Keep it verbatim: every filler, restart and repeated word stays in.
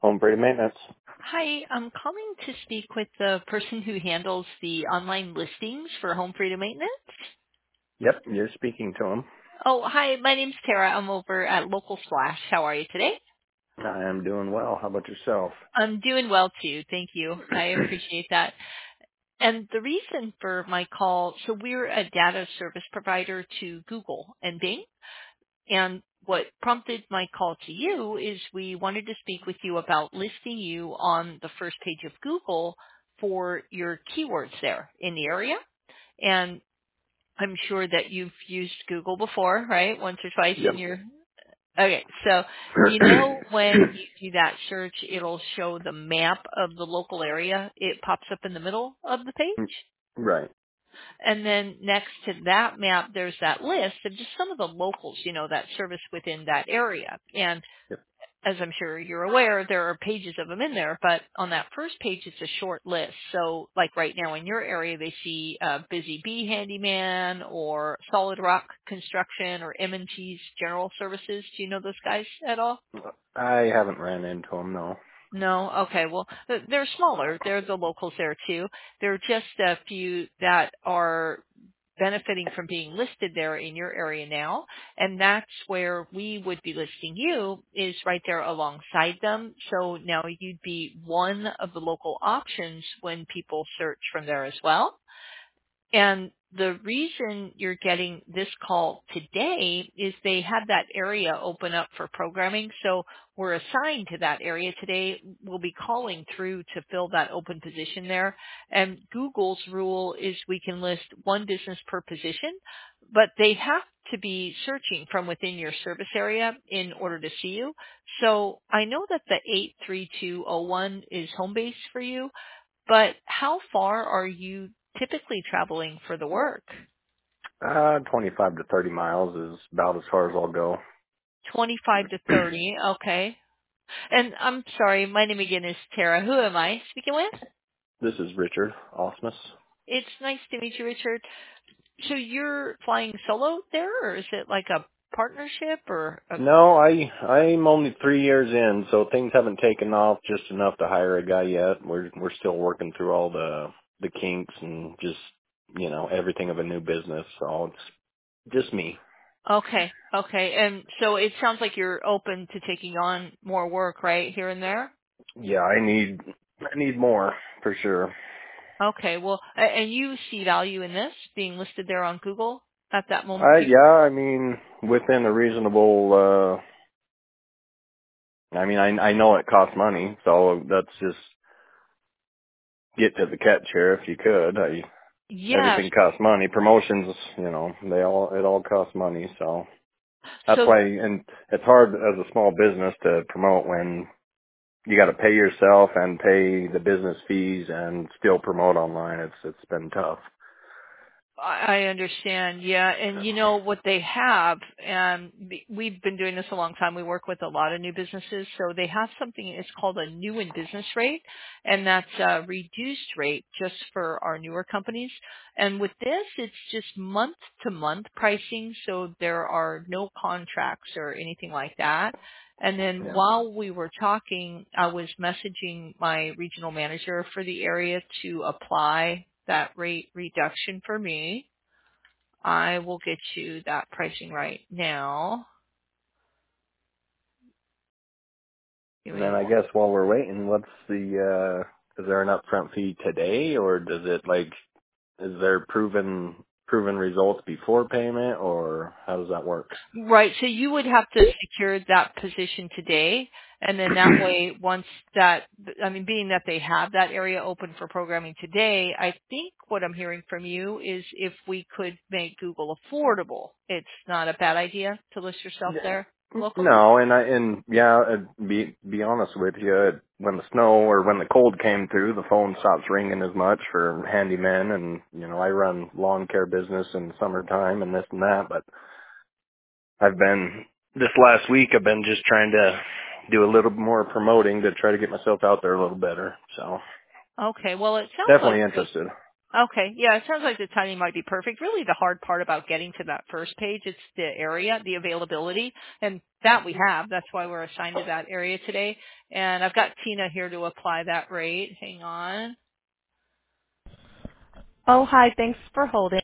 Home Brady Maintenance. Hi, I'm calling to speak with the person who handles the online listings for Home Freedom Maintenance. Yep, you're speaking to him. Oh, hi, my name's Tara. I'm over at Local Splash. How are you today? I am doing well. How about yourself? I'm doing well too. Thank you. I appreciate that. And the reason for my call, so we're a data service provider to Google and Bing. And what prompted my call to you is we wanted to speak with you about listing you on the first page of Google for your keywords there in the area. And I'm sure that you've used Google before, right? Once or twice Yep. in your, okay. So you know when you do that search, it'll show the map of the local area. It pops up in the middle of the page. Right. And then next to that map, there's that list of just some of the locals, you know, that service within that area. And Yep. as I'm sure you're aware, there are pages of them in there, but on that first page, it's a short list. So like right now in your area, they see uh, Busy Bee Handyman or Solid Rock Construction or M and T's General Services. Do you know those guys at all? I haven't ran into him, no. No? Okay. Well, th- they're smaller. They're the locals there too. There are just a few that are benefiting from being listed there in your area now. And that's where we would be listing you is right there alongside them. So now you'd be one of the local options when people search from there as well. And the reason you're getting this call today is they had that area open up for programming. So we're assigned to that area today. We'll be calling through to fill that open position there. And Google's rule is we can list one business per position, but they have to be searching from within your service area in order to see you. So I know that the eight three two oh one is home base for you, but how far are you typically traveling for the work? Uh, twenty-five to thirty miles is about as far as I'll go. twenty-five to thirty, okay. And I'm sorry, my name again is Tara. Who am I speaking with? This is Richard Osmus. It's nice to meet you, Richard. So you're flying solo there, or is it like a partnership or a... No, I, I'm only three years in, so things haven't taken off just enough to hire a guy yet. We're, we're still working through all the, the kinks and just, you know, everything of a new business, so it's just me. Okay, okay. And so it sounds like you're open to taking on more work, right, here and there? Yeah, I need, I need more, for sure. Okay, well, a- and you see value in this being listed there on Google at that moment? Uh, yeah, I mean, within a reasonable, uh, I mean, I, I know it costs money, so let's just get to the catch here if you could. I, Yes. everything costs money. Promotions, you know, they all, it all costs money, so that's So why, and it's hard as a small business to promote when you got to pay yourself and pay the business fees and still promote online. It's, it's been tough. I I understand, yeah. And you know what they have, and b- we've been doing this a long time. We work with a lot of new businesses, so they have something. It's called a new in business rate, and that's a reduced rate just for our newer companies. And with this, it's just month to month pricing, so there are no contracts or anything like that. And then Yeah. while we were talking, I was messaging my regional manager for the area to apply that rate reduction for me. I will get you that pricing right now. Give And me then I one. guess while we're waiting, what's the, uh, is there an upfront fee today or does it like, is there proven, proven results before payment or how does that work? Right. So you would have to secure that position today. And then that way, once that, I mean, being that they have that area open for programming today, I think what I'm hearing from you is if we could make Google affordable, it's not a bad idea to list yourself there locally. No, and I and yeah, uh, be be honest with you, when the snow or when the cold came through, the phone stops ringing as much for handymen, and you know I run lawn care business in the summertime and this and that. But I've been this last week, I've been just trying to do a little more promoting to try to get myself out there a little better. So Okay. Well, it sounds like definitely the interested. Okay. Yeah, it sounds like the timing might be perfect. Really the hard part about getting to that first page, it's the area, the availability, and that we have. That's why we're assigned to that area today. And I've got Tina here to apply that rate. Hang on. Oh, hi. Thanks for holding.